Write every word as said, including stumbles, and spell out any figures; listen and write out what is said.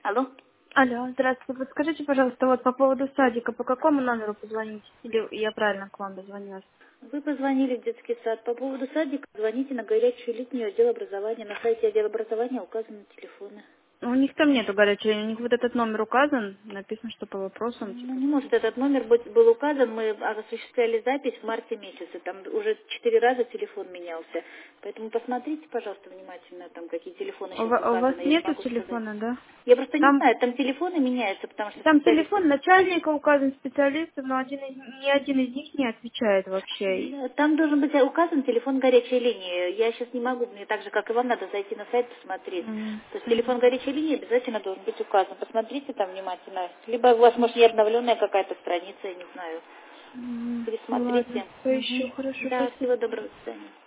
Алло. Алло, здравствуйте. Подскажите, пожалуйста, вот по поводу садика, по какому номеру позвонить? Или я правильно к вам дозвонилась? Вы позвонили в детский сад. По поводу садика звоните на горячую линию отдела образования. На сайте отдела образования указаны телефоны. У них там нету горячей линии, у них вот этот номер указан, написано, что по вопросам, Ну, типа. не может этот номер быть, был указан. Мы осуществляли запись в марте месяце. Там уже четыре раза телефон менялся. Поэтому посмотрите, пожалуйста, внимательно, там какие телефоны У, сейчас ва- у вас указаны. Я не нету могу сказать. телефона, да? Я просто не Там, знаю, там телефоны меняются, потому что там специалисты... телефон начальника указан, специалистов, но один из, ни один из них не отвечает вообще. Да, там должен быть указан телефон горячей линии. Я сейчас не могу, мне так же, как и вам, надо зайти на сайт посмотреть. М, То есть телефон мгм. горячей линии обязательно должен быть указан. Посмотрите там внимательно. Либо у вас, может, не обновленная какая-то страница, я не знаю. Мгм. Ну ладно, Пересмотрите. поищу, Мгм. хорошо, Да, спасибо. всего доброго, до свидания.